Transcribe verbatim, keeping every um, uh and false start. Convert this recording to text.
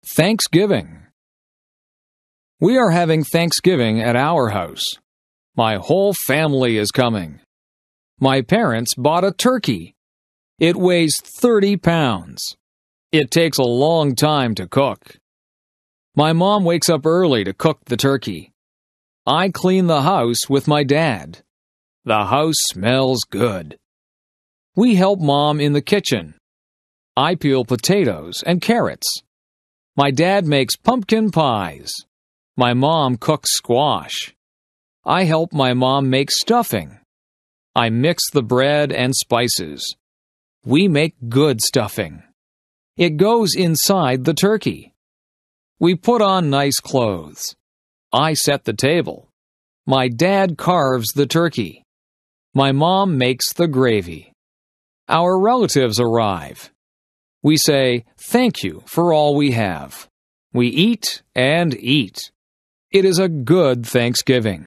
Thanksgiving. We are having Thanksgiving at our house. My whole family is coming. My parents bought a turkey. It weighs thirty pounds. It takes a long time to cook. My mom wakes up early to cook the turkey. I clean the house with my dad. The house smells good. We help Mom in the kitchen. I peel potatoes and carrots. My dad makes pumpkin pies. My mom cooks squash. I help my mom make stuffing. I mix the bread and spices. We make good stuffing. It goes inside the turkey. We put on nice clothes. I set the table. My dad carves the turkey. My mom makes the gravy. Our relatives arrive. We say, "Thank you for all we have." We eat and eat. It is a good Thanksgiving.